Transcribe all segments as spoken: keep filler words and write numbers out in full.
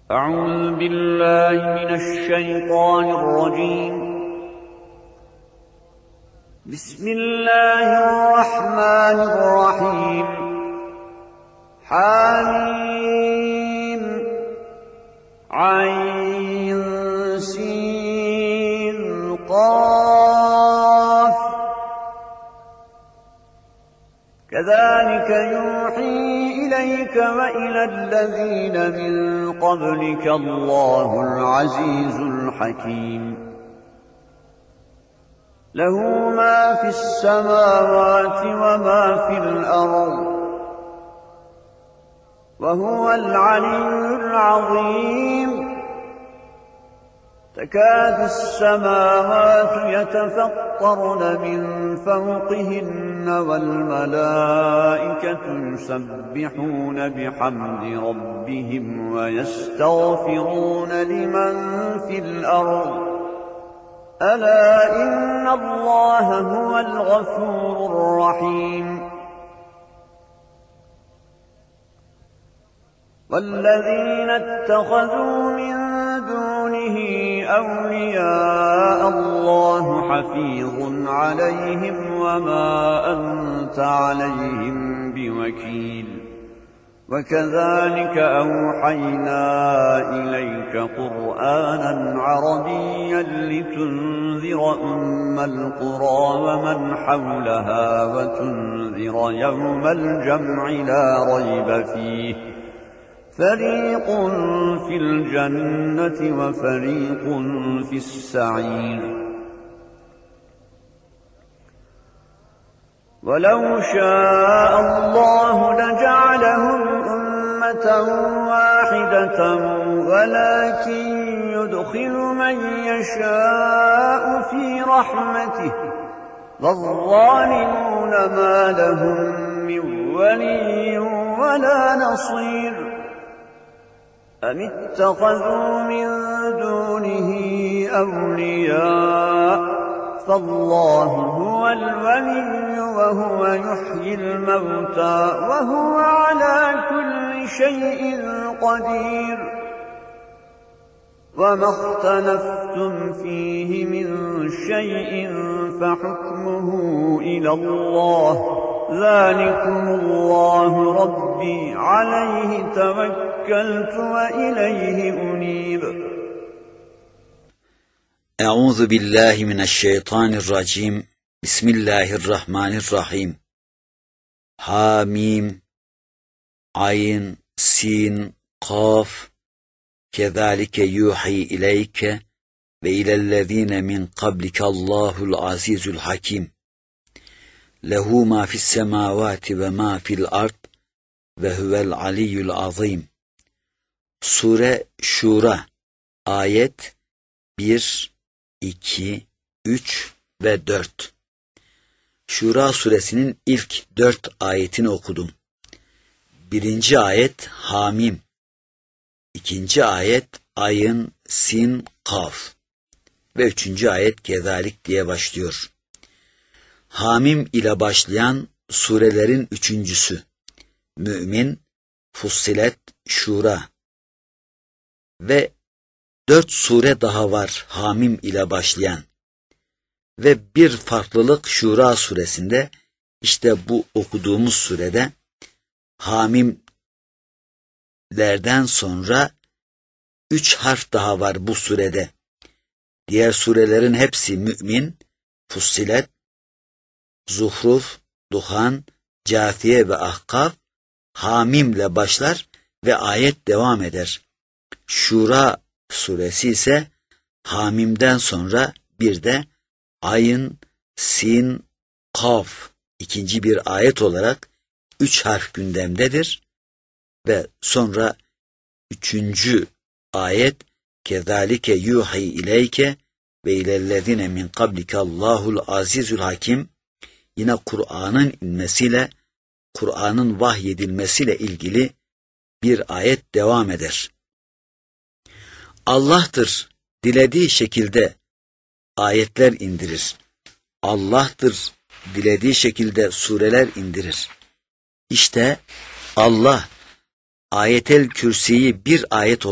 أعوذ بالله من الشيطان الرجيم. بسم الله الرحمن الرحيم. حميم عين سين قاف كذلك يوحي إليك وإلى الذين من قبلك الله العزيز الحكيم. له ما في السماوات وما في الأرض وهو العلي العظيم. تكاد السماوات يتفطرن من فوقهن والملائكة يسبحون بحمد ربهم ويستغفرون لمن في الأرض ألا إن الله هو الغفور الرحيم. والذين اتخذوا من دونه أولياء الله حفيظ عليهم وما أنت عليهم بوكيل. وكذلك أوحينا إليك قرآنا عربيا لتنذر أم القرى ومن حولها وتنذر يوم الجمع لا ريب فيه فريق في الجنة وفريق في السعير. ولو شاء الله لجعلهم أمة واحدة ولكن يدخل من يشاء في رحمته والظالمون ما لهم من ولي ولا نصير. أم اتخذوا من دونه أولياء فالله هو الولي وهو يحيي الموتى وهو على كل شيء قدير. وما اختلفتم فيه من شيء فحكمه إلى الله ذلكم الله ربي عليه توكلت وإليه أنيب. Euzu billahi mineşşeytanirracim. Bismillahirrahmanirrahim. Hamim Ayn Sin Kaf Kezalike yuhi ileyke ve ilellezine min qablike Allahul azizul hakim. Lehu ma fis semavati ve ma fil ard ve huvel aliyyul azim. Sure Şura ayet bir, iki, üç ve dört. Şura suresinin ilk dört ayetini okudum. Birinci ayet Hamim. İkinci ayet Ayın, Sin, Kaf. Ve üçüncü ayet Kezalik diye başlıyor. Hamim ile başlayan surelerin üçüncüsü. Mü'min, Fussilet, Şura. Ve dört sure daha var Hamim ile başlayan. Ve bir farklılık Şura suresinde, işte bu okuduğumuz surede Hamimlerden sonra üç harf daha var bu surede. Diğer surelerin hepsi Mü'min, Fussilet, Zuhruf, Duhan, Câthiye ve Ahkaf Hamimle başlar ve ayet devam eder. Şura suresi ise Hamim'den sonra bir de Ayın, Sin, Kaf ikinci bir ayet olarak üç harf gündemdedir ve sonra üçüncü ayet Kezalike yuhi ileyke ve ilellezine min qablike Allahul azizul hakim, yine Kur'an'ın inmesiyle, Kur'an'ın vahyedilmesiyle ilgili bir ayet devam eder. Allah'tır dilediği şekilde ayetler indirir. Allah'tır dilediği şekilde sureler indirir. İşte Allah Ayetel Kürsi'yi bir ayet olarak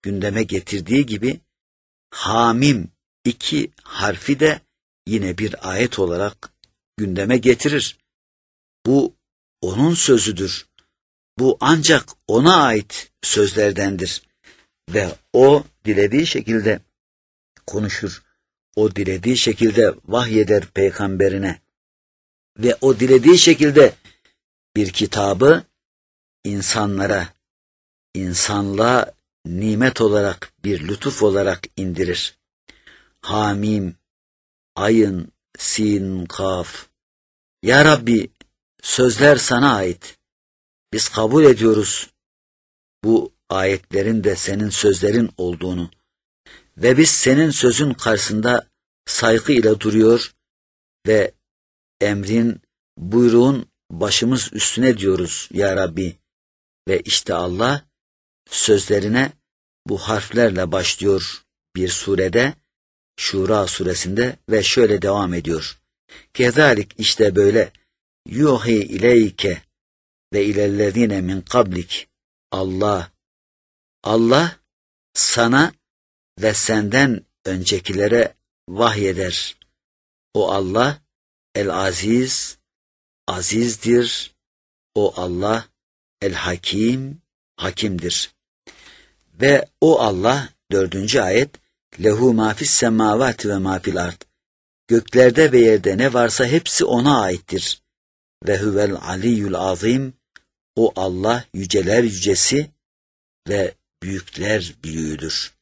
gündeme getirdiği gibi Hamim iki harfi de yine bir ayet olarak gündeme getirir. Bu onun sözüdür. Bu ancak ona ait sözlerdendir. Ve o dilediği şekilde konuşur. O dilediği şekilde vahyeder peygamberine. Ve o dilediği şekilde bir kitabı insanlara, insanlığa nimet olarak, bir lütuf olarak indirir. Hamim, ayın, sin, kaf. Ya Rabbi, sözler sana ait. Biz kabul ediyoruz bu ayetlerin de senin sözlerin olduğunu. Ve biz senin sözün karşısında saygı ile duruyor ve emrin, buyruğun başımız üstüne diyoruz ya Rabbi. Ve işte Allah sözlerine bu harflerle başlıyor bir surede, Şura suresinde ve şöyle devam ediyor. Kezalik işte böyle yuhi ileyke ve ilellezine min kablik. Allah, Allah sana ve senden öncekilere vahyeder. O Allah el-aziz, azizdir. O Allah el-hakim, hakimdir. Ve o Allah, dördüncü ayet, lehu ma fis semavati ve ma fil ard. Göklerde ve yerde ne varsa hepsi ona aittir. Ve huvel aliyyul azim. O Allah yüceler yücesi ve büyükler büyüğüdür.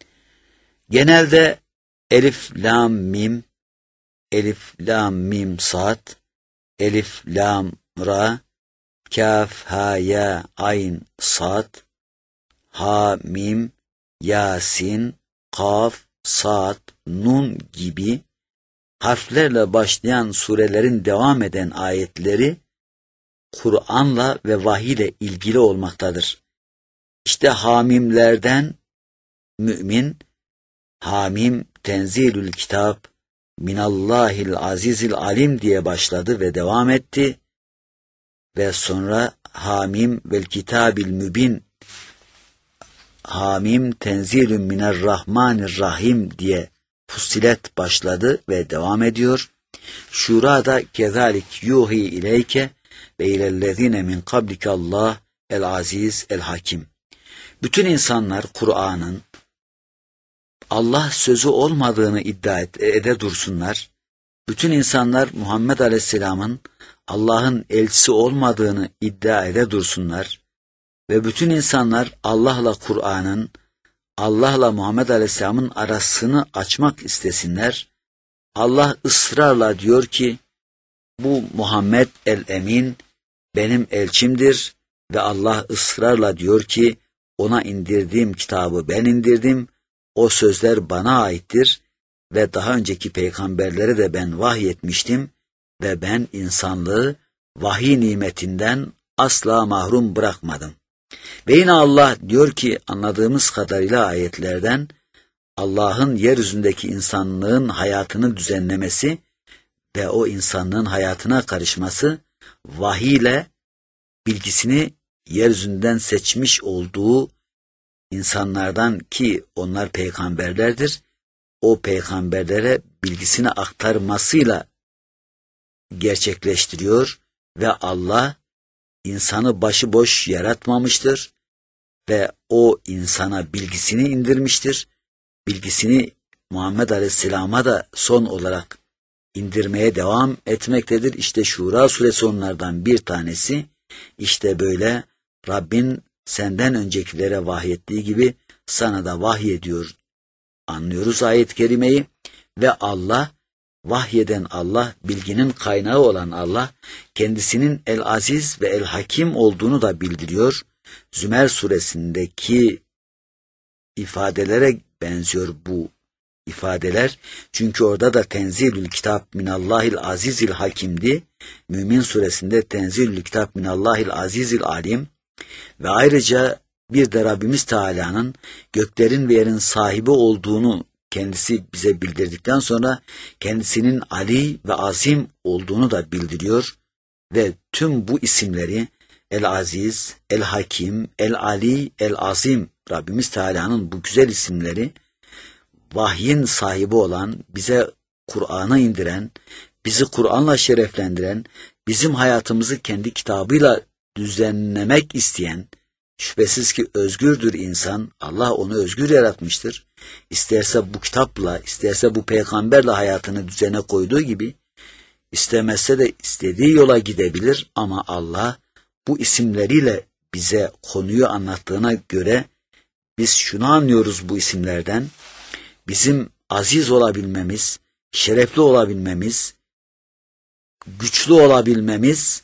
Genelde elif, lam, mim, elif, lam, mim, sad, elif, lam, ra, kaf, ha, ya, ayn, sad, ha, mim, yasin, kaf, sad, nun gibi harflerle başlayan surelerin devam eden ayetleri Kur'an'la ve vahiy ile ilgili olmaktadır. İşte hamimlerden mümin, hamim tenzilül kitap minallahil azizil alim diye başladı ve devam etti. Ve sonra hamim vel kitabil mübin, hamim tenzilün minerrahmanirrahim diye Fussilet başladı ve devam ediyor. Şura'da kezalik yuhi ileyke ve ilellezine min kablike Allah el-aziz el-hakim. Bütün insanlar Kur'an'ın Allah sözü olmadığını iddia ede dursunlar. Bütün insanlar Muhammed Aleyhisselam'ın Allah'ın elçisi olmadığını iddia ede dursunlar. Ve bütün insanlar Allah'la Kur'an'ın, Allah'la Muhammed Aleyhisselam'ın arasını açmak istesinler. Allah ısrarla diyor ki, bu Muhammed el-Emin benim elçimdir ve Allah ısrarla diyor ki, ona indirdiğim kitabı ben indirdim, o sözler bana aittir ve daha önceki peygamberlere de ben vahyetmiştim ve ben insanlığı vahiy nimetinden asla mahrum bırakmadım. Ve yine Allah diyor ki anladığımız kadarıyla ayetlerden, Allah'ın yeryüzündeki insanlığın hayatını düzenlemesi ve o insanlığın hayatına karışması vahiy ile bilgisini yeryüzünden seçmiş olduğu insanlardan ki onlar peygamberlerdir, o peygamberlere bilgisini aktarmasıyla gerçekleştiriyor ve Allah insanı başıboş yaratmamıştır ve o insana bilgisini indirmiştir. Bilgisini Muhammed Aleyhisselam'a da son olarak indirmeye devam etmektedir. İşte Şura suresi onlardan bir tanesi. İşte böyle Rabbin senden öncekilere vahyettiği gibi sana da vahyediyor. Anlıyoruz ayet-i kerimeyi ve Allah, vahyeden Allah, bilginin kaynağı olan Allah, kendisinin el-aziz ve el-hakim olduğunu da bildiriyor. Zümer suresindeki ifadelere benziyor bu ifadeler. Çünkü orada da tenzilül kitap minallahil azizil hakimdi. Mümin suresinde tenzilül kitap minallahil azizil alim. Ve ayrıca bir de Rabbimiz Teala'nın göklerin ve yerin sahibi olduğunu kendisi bize bildirdikten sonra kendisinin Ali ve Azim olduğunu da bildiriyor. Ve tüm bu isimleri El-Aziz, El-Hakim, El-Ali, El-Azim Rabbimiz Teala'nın bu güzel isimleri vahyin sahibi olan, bize Kur'an'ı indiren, bizi Kur'an'la şereflendiren, bizim hayatımızı kendi kitabıyla düzenlemek isteyen, şüphesiz ki özgürdür insan, Allah onu özgür yaratmıştır. İsterse bu kitapla, isterse bu peygamberle hayatını düzene koyduğu gibi, istemezse de istediği yola gidebilir ama Allah bu isimleriyle bize konuyu anlattığına göre biz şunu anlıyoruz bu isimlerden: bizim aziz olabilmemiz, şerefli olabilmemiz, güçlü olabilmemiz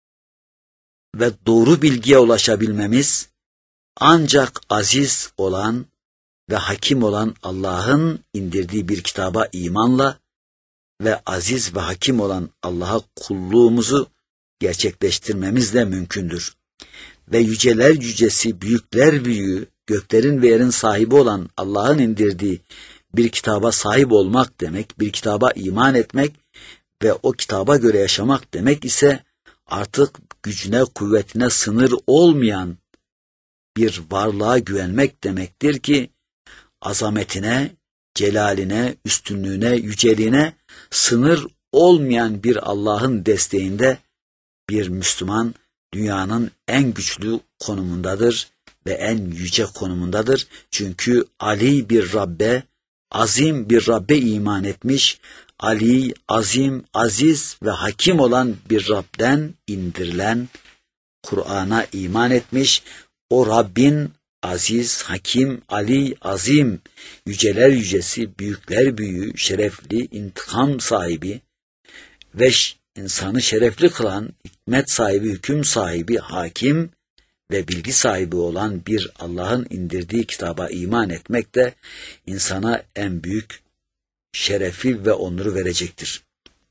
ve doğru bilgiye ulaşabilmemiz ancak aziz olan ve hakim olan Allah'ın indirdiği bir kitaba imanla ve aziz ve hakim olan Allah'a kulluğumuzu gerçekleştirmemizle mümkündür. Ve yüceler yücesi, büyükler büyüğü, göklerin ve yerin sahibi olan Allah'ın indirdiği bir kitaba sahip olmak demek, bir kitaba iman etmek ve o kitaba göre yaşamak demek ise artık gücüne, kuvvetine sınır olmayan bir varlığa güvenmek demektir ki azametine, celaline, üstünlüğüne, yüceliğine sınır olmayan bir Allah'ın desteğinde bir Müslüman dünyanın en güçlü konumundadır ve en yüce konumundadır. Çünkü Ali bir Rabbe, azim bir Rabbe iman etmiş, Ali, azim, aziz ve hakim olan bir Rab'den indirilen Kur'an'a iman etmiş. O Rabbin aziz, hakim, Ali, azim, yüceler yücesi, büyükler büyüğü, şerefli, intikam sahibi ve insanı şerefli kılan, hikmet sahibi, hüküm sahibi, hakim ve bilgi sahibi olan bir Allah'ın indirdiği kitaba iman etmek de insana en büyük şerefi ve onuru verecektir.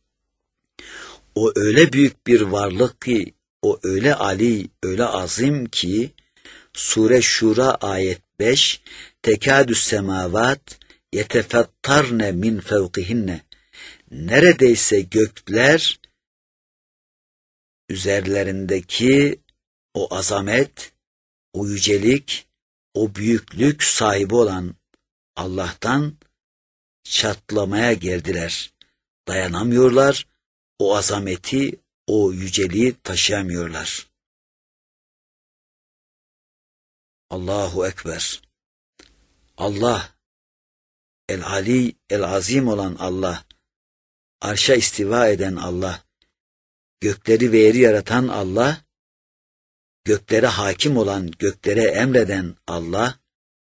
O öyle büyük bir varlık ki, o öyle ali, öyle azim ki, Sure Şura ayet beş, tekadüs semavat yetefettarne min fevkihinne, neredeyse gökler üzerlerindeki o azamet, o yücelik, o büyüklük sahibi olan Allah'tan çatlamaya geldiler. Dayanamıyorlar, o azameti, o yüceliği taşıyamıyorlar. Allahu Ekber. Allah, El-Ali, El-Azim olan Allah, arşa istiva eden Allah, gökleri ve yeri yaratan Allah, göklere hakim olan, göklere emreden Allah,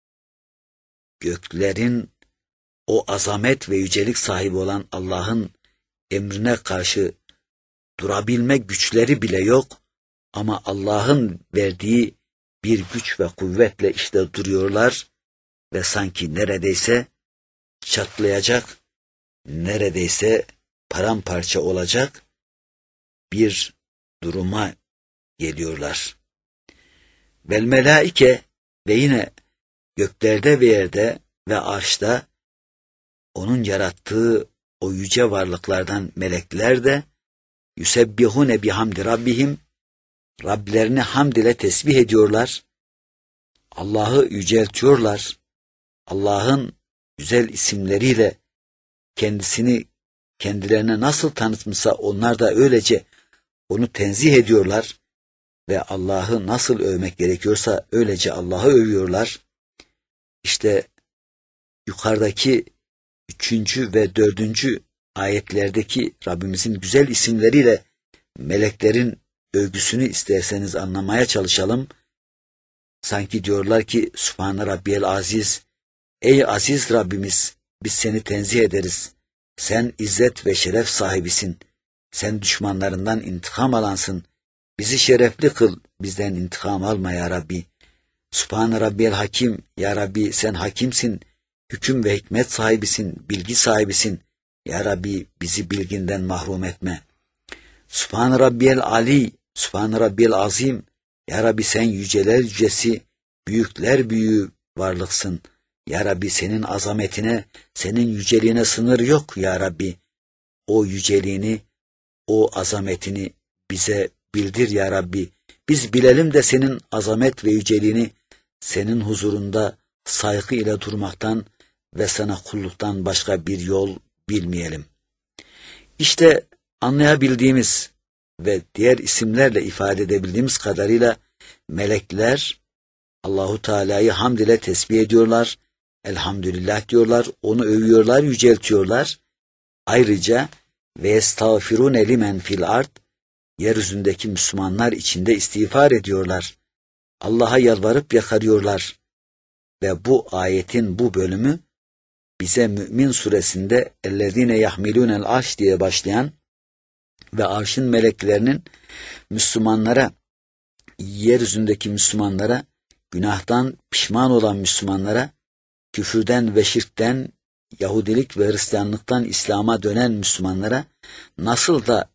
göklerin o azamet ve yücelik sahibi olan Allah'ın emrine karşı durabilme güçleri bile yok ama Allah'ın verdiği bir güç ve kuvvetle işte duruyorlar ve sanki neredeyse çatlayacak, neredeyse paramparça olacak bir duruma geliyorlar. Vel melaike ve yine göklerde ve yerde ve arşta onun yarattığı o yüce varlıklardan melekler de yusebbihune bihamdi rabbihim, Rablerini hamd ile tesbih ediyorlar, Allah'ı yüceltiyorlar, Allah'ın güzel isimleriyle kendisini kendilerine nasıl tanıtmışsa onlar da öylece onu tenzih ediyorlar ve Allah'ı nasıl övmek gerekiyorsa öylece Allah'ı övüyorlar. İşte yukarıdaki üçüncü ve dördüncü ayetlerdeki Rabbimizin güzel isimleriyle meleklerin övgüsünü isterseniz anlamaya çalışalım. Sanki diyorlar ki Sübhane Rabbiyel Aziz, ey aziz Rabbimiz, biz seni tenzih ederiz. Sen izzet ve şeref sahibisin. Sen düşmanlarından intikam alansın. Bizi şerefli kıl, bizden intikam alma ya Rabbi. Sübhane Rabbiyel Hakim, ya Rabbi sen hakimsin, hüküm ve hikmet sahibisin, bilgi sahibisin. Ya Rabbi bizi bilginden mahrum etme. Sübhane Rabbiyel Ali, Sübhane Rabbiyel Azim, ya Rabbi sen yüceler yücesi, büyükler büyüğü varlıksın. Ya Rabbi senin azametine, senin yüceliğine sınır yok ya Rabbi. O yüceliğini, o azametini bize bildir ya Rabbi. Biz bilelim de senin azamet ve yüceliğini senin huzurunda saygı ile durmaktan ve sana kulluktan başka bir yol bilmeyelim. İşte anlayabildiğimiz ve diğer isimlerle ifade edebildiğimiz kadarıyla melekler Allahu Teala'yı hamd ile tesbih ediyorlar, elhamdülillah diyorlar, onu övüyorlar, yüceltiyorlar. Ayrıca ve estağfirune limen fil ard, yeryüzündeki Müslümanlar içinde istiğfar ediyorlar. Allah'a yalvarıp yakarıyorlar. Ve bu ayetin bu bölümü bize Mü'min suresinde ellezine yahmilunel arş diye başlayan ve arşın meleklerinin Müslümanlara, yeryüzündeki Müslümanlara, günahtan pişman olan Müslümanlara, küfürden ve şirkten, Yahudilik ve Hristiyanlıktan İslam'a dönen Müslümanlara nasıl da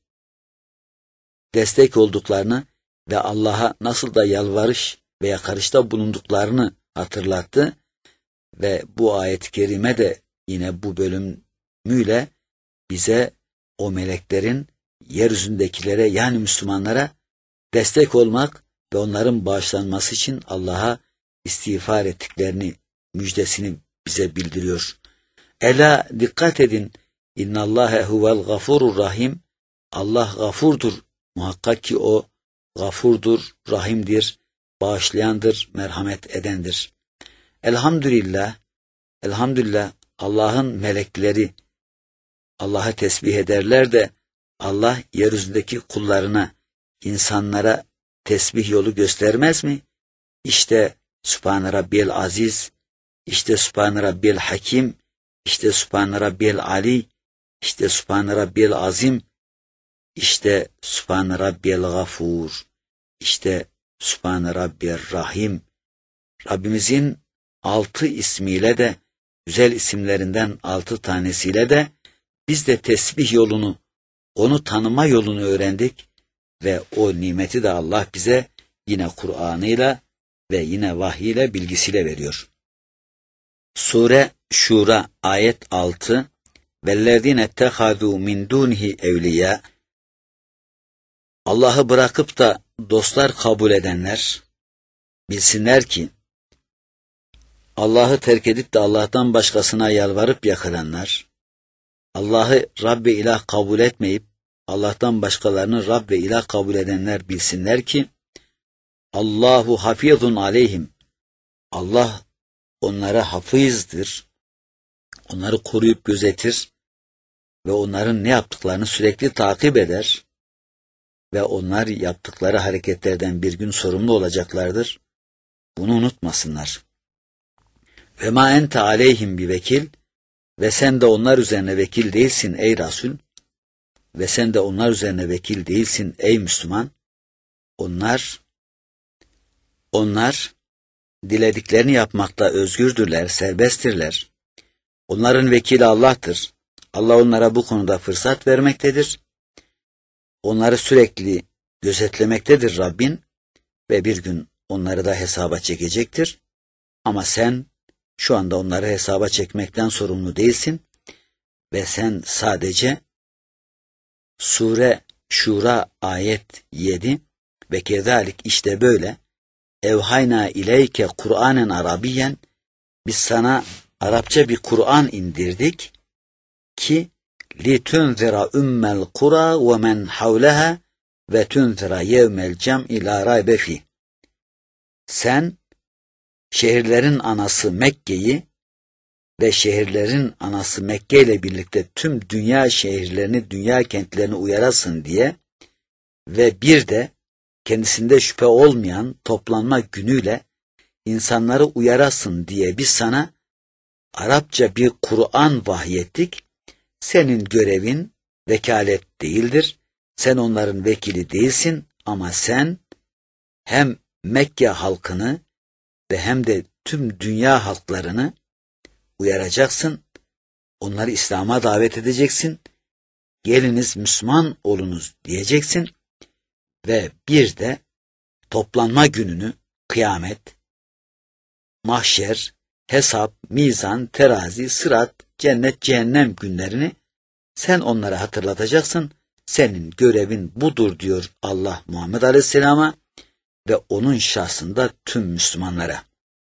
destek olduklarını ve Allah'a nasıl da yalvarış ve yakarışta bulunduklarını hatırlattı ve bu ayet-i kerime de yine bu bölümüyle bize o meleklerin yeryüzündekilere yani Müslümanlara destek olmak ve onların bağışlanması için Allah'a istiğfar ettiklerini, müjdesini bize bildiriyor. Ela dikkat edin, innallâhe huvel gafurur rahim, Allah gafurdur, muhakkak ki o gafurdur, rahimdir, bağışlayandır, merhamet edendir. Elhamdülillah, elhamdülillah Allah'ın melekleri Allah'a tesbih ederler de Allah yeryüzündeki kullarına, insanlara tesbih yolu göstermez mi? İşte Sübhane Rabbiyel Aziz, işte Sübhane Rabbiyel Hakim, işte Sübhane Rabbiyel Ali, işte Sübhane Rabbiyel Azim, işte Sübhane Rabbiyel Gafur, işte Sübhane Rabbiyel Rahim. Rabbimizin altı ismiyle de, güzel isimlerinden altı tanesiyle de biz de tesbih yolunu, onu tanıma yolunu öğrendik ve o nimeti de Allah bize yine Kur'an'ıyla ve yine vahyiyle, bilgisiyle veriyor. Sure Şura ayet altı vellezine ettehâzû min dûnihi evliya, Allah'ı bırakıp da dostlar kabul edenler bilsinler ki Allah'ı terk edip de Allah'tan başkasına yalvarıp yakıranlar, Allah'ı Rab ve ilah kabul etmeyip Allah'tan başkalarını Rab ve ilah kabul edenler bilsinler ki Allahu hafizun aleyhim, Allah onlara hafizdir, onları koruyup gözetir ve onların ne yaptıklarını sürekli takip eder ve onlar yaptıkları hareketlerden bir gün sorumlu olacaklardır. Bunu unutmasınlar. Ve ma ente aleyhim bi vekil, ve sen de onlar üzerine vekil değilsin ey Resul, ve sen de onlar üzerine vekil değilsin ey Müslüman. Onlar, onlar dilediklerini yapmakta özgürdürler, serbesttirler. Onların vekili Allah'tır. Allah onlara bu konuda fırsat vermektedir. Onları sürekli gözetlemektedir Rabbin ve bir gün onları da hesaba çekecektir. Ama sen şu anda onları hesaba çekmekten sorumlu değilsin ve sen sadece Sure Şura ayet yedi ve kezalik işte böyle evhayna ileyke Kur'anen Arabiyen, biz sana Arapça bir Kur'an indirdik ki litunzira ummel kura ve men havleha ve tunzira yevmel cem'i la raybe fi. Sen şehirlerin anası Mekke'yi ve şehirlerin anası Mekke ile birlikte tüm dünya şehirlerini, dünya kentlerini uyarasın diye ve bir de kendisinde şüphe olmayan toplanma günüyle insanları uyarasın diye biz sana Arapça bir Kur'an vahyettik. Senin görevin vekalet değildir. Sen onların vekili değilsin ama sen hem Mekke halkını ve hem de tüm dünya halklarını uyaracaksın. Onları İslam'a davet edeceksin. Geliniz Müslüman olunuz diyeceksin. Ve bir de toplanma gününü, kıyamet, mahşer, hesap, mizan, terazi, sırat, cennet, cehennem günlerini sen onlara hatırlatacaksın. Senin görevin budur diyor Allah Muhammed Aleyhisselam'a ve onun şahsında tüm Müslümanlara.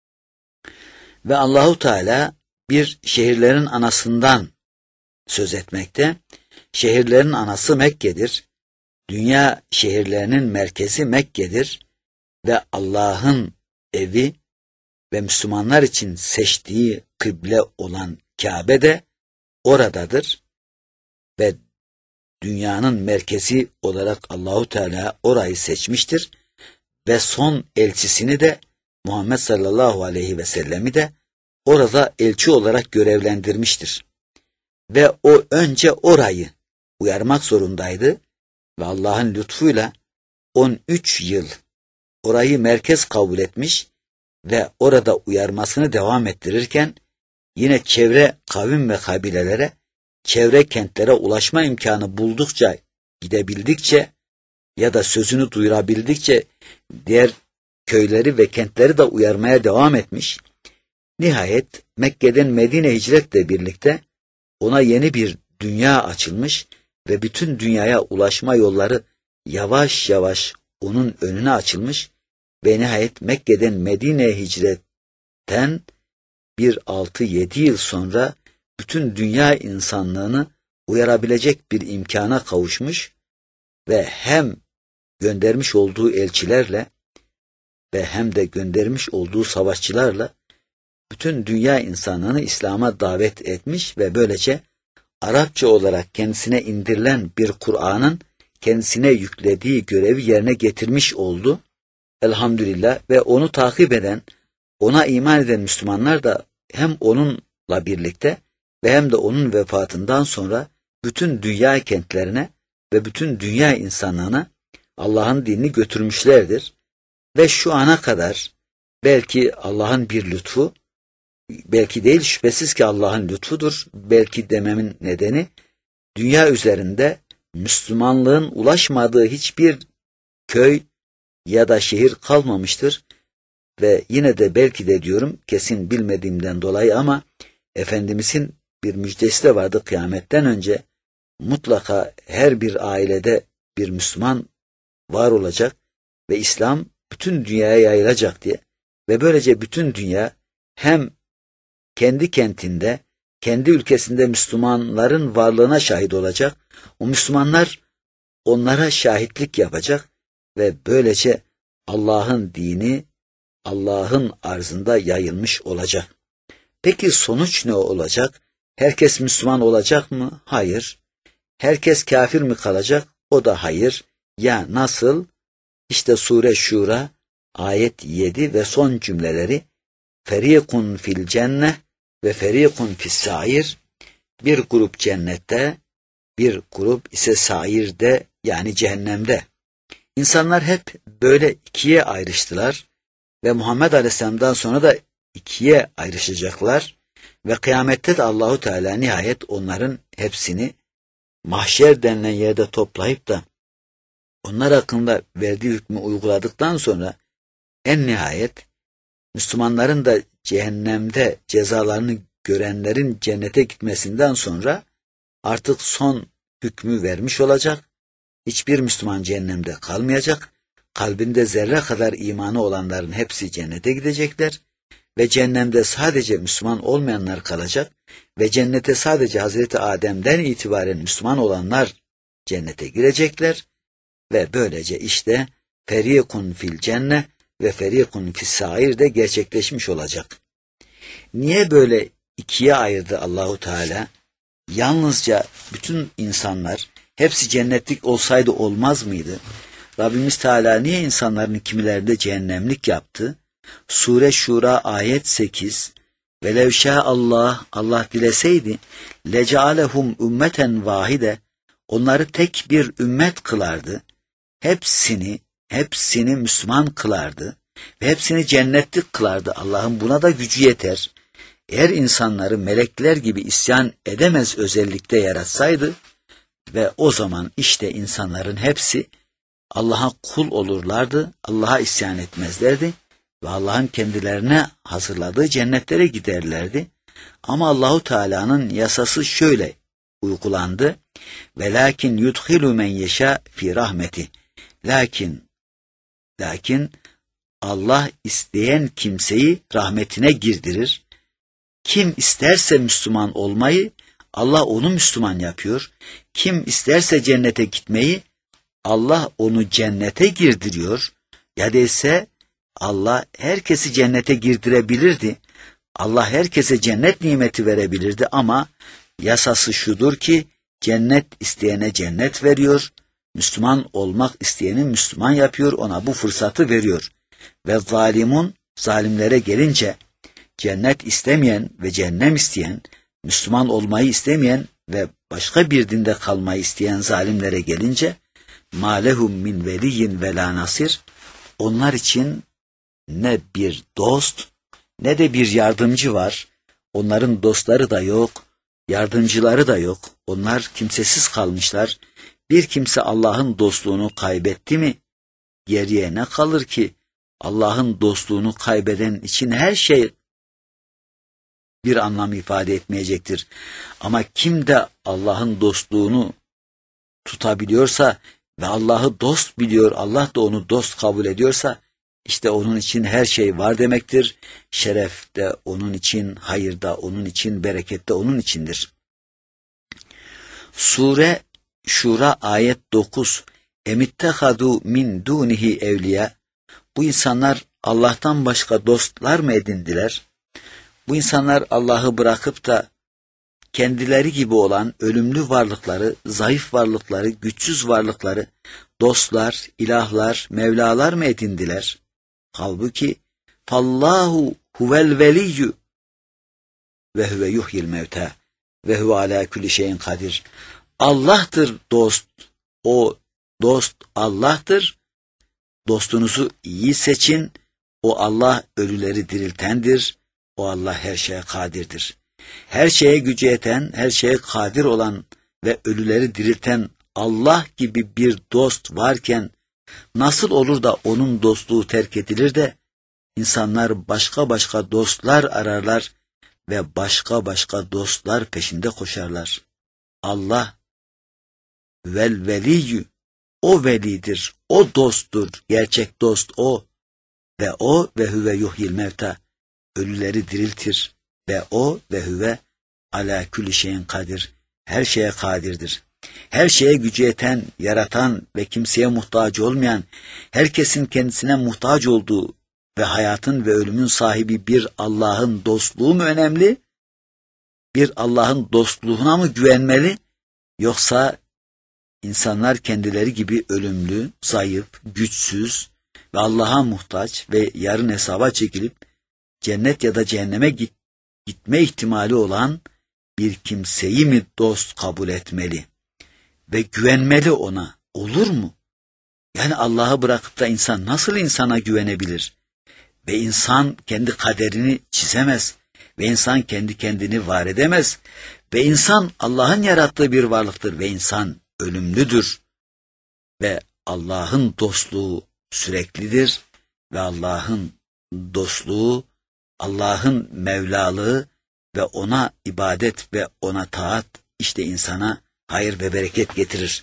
Ve Allahu Teala bir şehirlerin anasından söz etmekte. Şehirlerin anası Mekke'dir. Dünya şehirlerinin merkezi Mekke'dir ve Allah'ın evi ve Müslümanlar için seçtiği kıble olan Kabe de oradadır ve dünyanın merkezi olarak Allahu Teala orayı seçmiştir ve son elçisini de Muhammed sallallahu aleyhi ve sellemi de orada elçi olarak görevlendirmiştir. Ve o önce orayı uyarmak zorundaydı ve Allah'ın lütfuyla on üç yıl orayı merkez kabul etmiş ve orada uyarmasını devam ettirirken yine çevre kavim ve kabilelere, çevre kentlere ulaşma imkanı buldukça, gidebildikçe ya da sözünü duyurabildikçe diğer köyleri ve kentleri de uyarmaya devam etmiş. Nihayet Mekke'den Medine hicretle birlikte ona yeni bir dünya açılmış ve bütün dünyaya ulaşma yolları yavaş yavaş onun önüne açılmış ve nihayet Mekke'den Medine'ye hicretten bir altı yedi yıl sonra bütün dünya insanlığını uyarabilecek bir imkana kavuşmuş ve hem göndermiş olduğu elçilerle ve hem de göndermiş olduğu savaşçılarla bütün dünya insanlığını İslam'a davet etmiş ve böylece Arapça olarak kendisine indirilen bir Kur'an'ın kendisine yüklediği görevi yerine getirmiş oldu. Elhamdülillah ve onu takip eden, ona iman eden Müslümanlar da hem onunla birlikte ve hem de onun vefatından sonra bütün dünya kentlerine ve bütün dünya insanlığına Allah'ın dinini götürmüşlerdir. Ve şu ana kadar belki Allah'ın bir lütfu, belki değil şüphesiz ki Allah'ın lütfudur, belki dememin nedeni dünya üzerinde Müslümanlığın ulaşmadığı hiçbir köy ya da şehir kalmamıştır. Ve yine de belki de diyorum kesin bilmediğimden dolayı ama Efendimizin bir müjdesi de vardı kıyametten önce mutlaka her bir ailede bir Müslüman var olacak ve İslam bütün dünyaya yayılacak diye ve böylece bütün dünya hem kendi kentinde, kendi ülkesinde Müslümanların varlığına şahit olacak, o Müslümanlar onlara şahitlik yapacak ve böylece Allah'ın dini Allah'ın arzında yayılmış olacak. Peki sonuç ne olacak? Herkes Müslüman olacak mı? Hayır. Herkes kafir mi kalacak? O da hayır. Ya nasıl? İşte Sure Şura ayet yedi ve son cümleleri ferikun fil cenneh ve ferikun fis sair, bir grup cennette, bir grup ise sairde yani cehennemde. İnsanlar hep böyle ikiye ayrıştılar ve Muhammed Aleyhisselam'dan sonra da ikiye ayrışacaklar ve kıyamette de Allahu Teala nihayet onların hepsini mahşer denilen yerde toplayıp da onlar hakkında verdiği hükmü uyguladıktan sonra en nihayet Müslümanların da cehennemde cezalarını görenlerin cennete gitmesinden sonra artık son hükmü vermiş olacak. Hiçbir Müslüman cehennemde kalmayacak. Kalbinde zerre kadar imanı olanların hepsi cennete gidecekler ve cehennemde sadece Müslüman olmayanlar kalacak ve cennete sadece Hazreti Adem'den itibaren Müslüman olanlar cennete girecekler ve böylece işte ferikun fil cenne ve ferikun fis sair de gerçekleşmiş olacak. Niye böyle ikiye ayırdı Allahu Teala? Yalnızca bütün insanlar hepsi cennetlik olsaydı olmaz mıydı? Rabbimiz Teala niye insanların kimilerinde cehennemlik yaptı? Sure Şura ayet sekiz velev şâ Allah, Allah dileseydi lecealehum ümmeten vahide, onları tek bir ümmet kılardı. Hepsini, hepsini Müslüman kılardı ve hepsini cennetlik kılardı. Allah'ın buna da gücü yeter. Eğer insanları melekler gibi isyan edemez özellikle yaratsaydı ve o zaman işte insanların hepsi Allah'a kul olurlardı, Allah'a isyan etmezlerdi ve Allah'ın kendilerine hazırladığı cennetlere giderlerdi. Ama Allahu Teala'nın yasası şöyle uygulandı. Velakin yudhilu men yeşâ fi rahmeti. Lakin lakin Allah isteyen kimseyi rahmetine girdirir. Kim isterse Müslüman olmayı, Allah onu Müslüman yapıyor. Kim isterse cennete gitmeyi, Allah onu cennete girdiriyor. Ya değilse Allah herkesi cennete girdirebilirdi. Allah herkese cennet nimeti verebilirdi ama yasası şudur ki cennet isteyene cennet veriyor. Müslüman olmak isteyeni Müslüman yapıyor, ona bu fırsatı veriyor. Ve zalimun, zalimlere gelince cennet istemeyen ve cehennem isteyen, Müslüman olmayı istemeyen ve başka bir dinde kalmayı isteyen zalimlere gelince مَا لَهُمْ مِنْ وَلِيٍّ وَلَا نَصِرٍ, onlar için ne bir dost ne de bir yardımcı var. Onların dostları da yok, yardımcıları da yok. Onlar kimsesiz kalmışlar. Bir kimse Allah'ın dostluğunu kaybetti mi, geriye ne kalır ki? Allah'ın dostluğunu kaybeden için her şey bir anlam ifade etmeyecektir. Ama kim de Allah'ın dostluğunu tutabiliyorsa ve Allah'ı dost biliyor, Allah da onu dost kabul ediyorsa, işte onun için her şey var demektir. Şeref de onun için, hayır da onun için, bereket de onun içindir. Sure Şura ayet dokuz. Emittehadu min dunihi evliya. Bu insanlar Allah'tan başka dostlar mı edindiler? Bu insanlar Allah'ı bırakıp da kendileri gibi olan ölümlü varlıkları, zayıf varlıkları, güçsüz varlıkları dostlar, ilahlar, mevlalar mı edindiler? Halbuki fallahu huvel veliyyü ve huve yuhyil mevta ve huve ala kulli şeyin kadir. Allah'tır dost. O dost Allah'tır. Dostunuzu iyi seçin. O Allah ölüleri diriltendir. O Allah her şeye kadirdir. Her şeye gücü yeten, her şeye kadir olan ve ölüleri dirilten Allah gibi bir dost varken nasıl olur da onun dostluğu terk edilir de insanlar başka başka dostlar ararlar ve başka başka dostlar peşinde koşarlar. Allah vel veliyyü, o velidir, o dosttur, gerçek dost o ve o ve huve yuhyil mevta, ölüleri diriltir ve o ve huve ala kulli şeyin kadir, her şeye kadirdir. Her şeye gücü yeten, yaratan ve kimseye muhtaç olmayan, herkesin kendisine muhtaç olduğu ve hayatın ve ölümün sahibi bir Allah'ın dostluğu mu önemli? Bir Allah'ın dostluğuna mı güvenmeli? Yoksa insanlar kendileri gibi ölümlü, zayıf, güçsüz ve Allah'a muhtaç ve yarın hesaba çekilip cennet ya da cehenneme git, gitme ihtimali olan bir kimseyi mi dost kabul etmeli ve güvenmeli ona? Olur mu? Yani Allah'ı bırakıp da insan nasıl insana güvenebilir? Ve insan kendi kaderini çizemez ve insan kendi kendini var edemez ve insan Allah'ın yarattığı bir varlıktır ve insan ölümlüdür ve Allah'ın dostluğu süreklidir ve Allah'ın dostluğu, Allah'ın Mevlalığı ve ona ibadet ve ona taat işte insana hayır ve bereket getirir.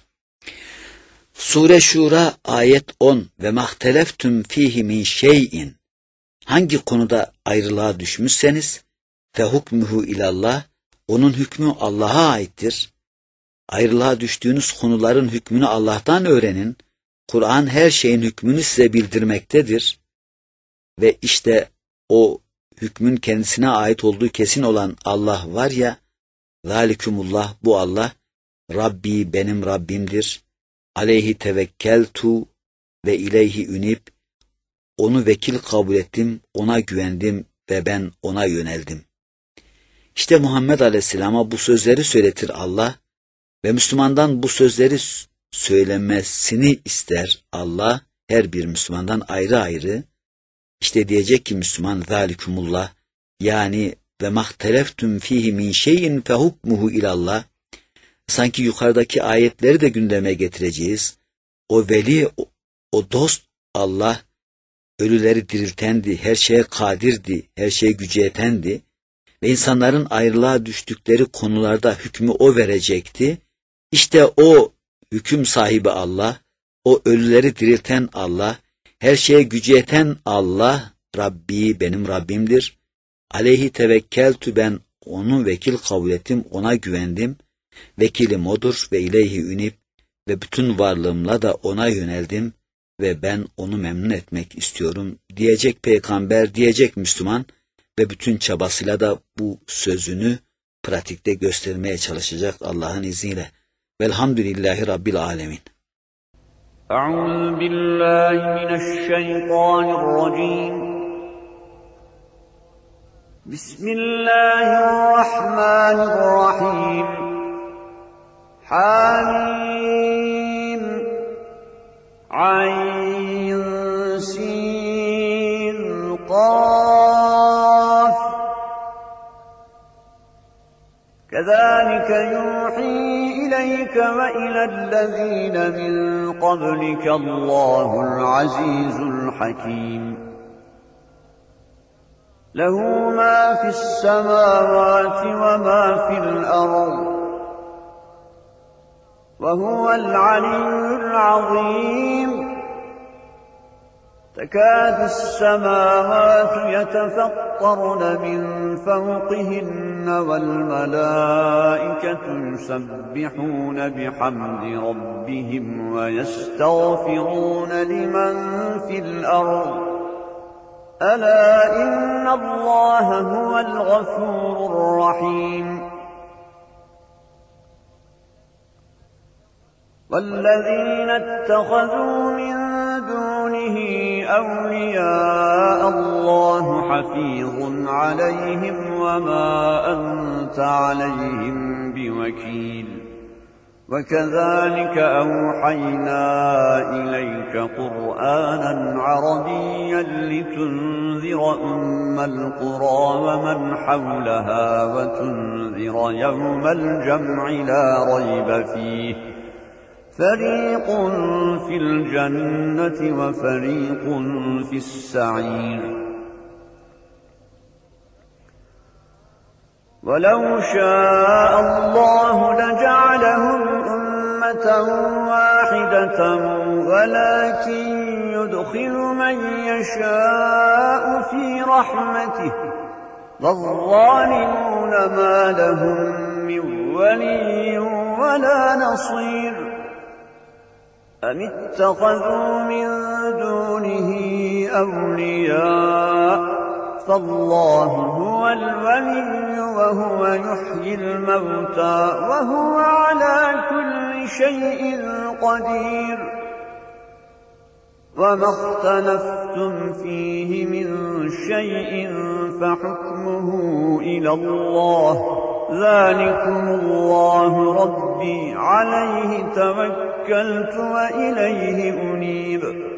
Sure Şura ayet on ve mahteleftüm fihi min şeyin, hangi konuda ayrılığa düşmüşseniz fe hukmuhu ilallah, onun hükmü Allah'a aittir. Ayrılığa düştüğünüz konuların hükmünü Allah'tan öğrenin. Kur'an her şeyin hükmünü size bildirmektedir. Ve işte o hükmün kendisine ait olduğu kesin olan Allah var ya, zalikumullah, bu Allah, Rabbi benim Rabbimdir. Aleyhi tevekkeltu ve ileyhi ünib, onu vekil kabul ettim, ona güvendim ve ben ona yöneldim. İşte Muhammed Aleyhisselam'a bu sözleri söyletir Allah ve Müslümandan bu sözleri söylemesini ister Allah, her bir Müslümandan ayrı ayrı. İşte diyecek ki Müslüman, zalikumullah, yani ve mahteleftüm fihi min şeyin fe hukmuhu ilallah. Sanki yukarıdaki ayetleri de gündeme getireceğiz. O veli, o, o dost Allah, ölüleri diriltendi, her şeye kadirdi, her şeye gücü yetendi ve insanların ayrılığa düştükleri konularda hükmü o verecekti. İşte o hüküm sahibi Allah, o ölüleri dirilten Allah, her şeye gücü yeten Allah, Rabbi benim Rabbimdir. Aleyhi tevekkeltü, ben onu vekil kabul ettim, ona güvendim. Vekilim odur ve ileyhi ünib, ve bütün varlığımla da ona yöneldim ve ben onu memnun etmek istiyorum diyecek peygamber, diyecek Müslüman ve bütün çabasıyla da bu sözünü pratikte göstermeye çalışacak Allah'ın izniyle. Velhamdülillahi Rabbil alemin. Euzu billahi mineşşeytanirracim. Bismillahirrahmanirrahim. Hamim. Ayn sin qaf. Kezalike yuhi ileyke ve ilellezine min qablike Allahul azizul hakim. Lehu ma fis semavati ve ma fil ard. Ve huvel aliyyul azim. تكاد السماوات يتفطرن من فوقهن والملائكة يسبحون بحمد ربهم ويستغفرون لمن في الأرض ألا إن الله هو الغفور الرحيم والذين اتخذوا من دونه أولياء الله حفيظ عليهم وما أنت عليهم بوكيل وكذلك أوحينا إليك قرآنا عربيا لتنذر أم القرى ومن حولها وتنذر يوم الجمع لا ريب فيه فريق في الجنة وفريق في السعير ولو شاء الله لجعلهم أمة واحدة ولكن يدخل من يشاء في رحمته والظالمون ما لهم من ولي ولا نصير أم اتخذوا من دونه أولياء فالله هو الولي وهو يحيي الموتى وهو على كل شيء قدير وما اختلفتم فيه من شيء فحكمه إلى الله ذلكم الله ربي عليه توكلت وإليه أنيب